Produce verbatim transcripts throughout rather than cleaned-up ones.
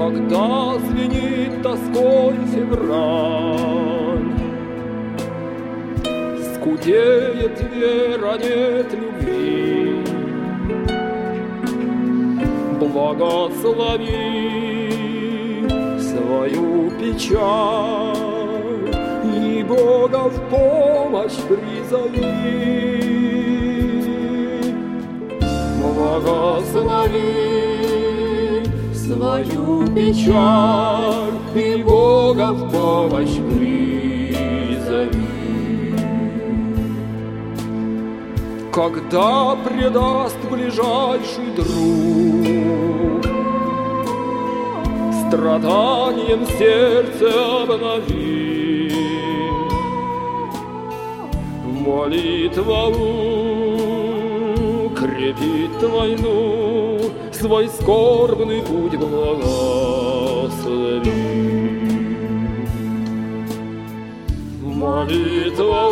когда звенит тоской февраль. Скудеет вера, нет любви. Благослови свою печаль и Бога в помощь призови. Благослови свою печаль и Бога в помощь призови. Когда предаст ближайший друг, страданием сердце обнови. Молитва укрепит войну, свой скорбный путь благослови. Молитва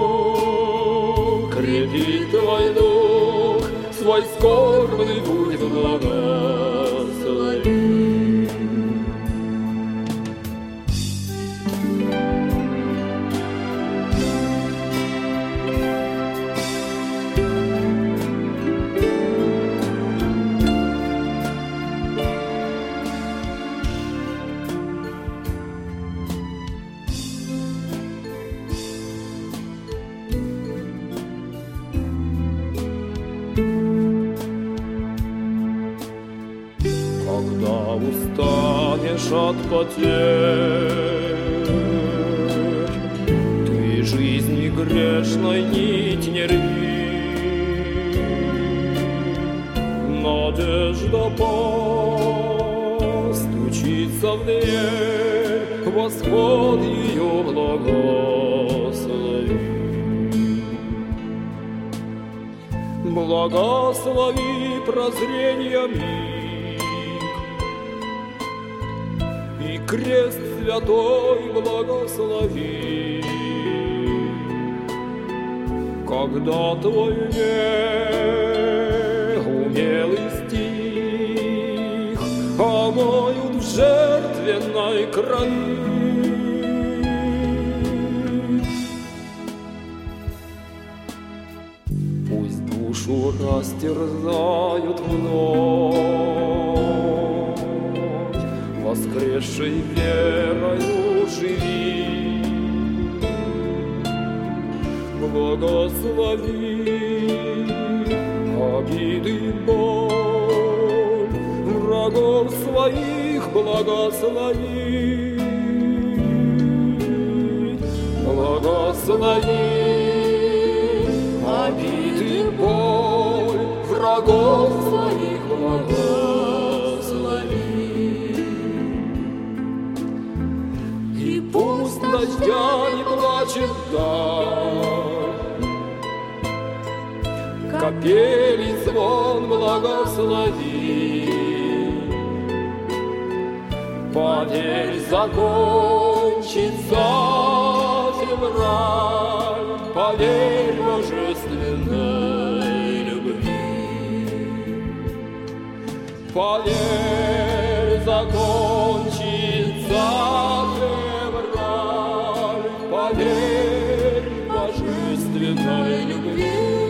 укрепит твой дух, свой скорбный путь благослови. Когда устанешь от потерь, ты жизни грешной нить не рви. Надежда постучится в дверь, восход ее благослови. Благослови прозрение миг, и крест святой благослови. Когда твой неумелый стих омоют в жертвенной крови. Пусть душу растерзают вновь, воскресшей верою живи. Благослови обиды и боль, врагов своих благослови. Благослови обиды и боль, врагов своих благослови. И пусть дождя не плачет даль, капели звон благослови. Поверь, закончится февраль, поверь божественной любви. Поверь, закончится февраль, поверь божественной любви.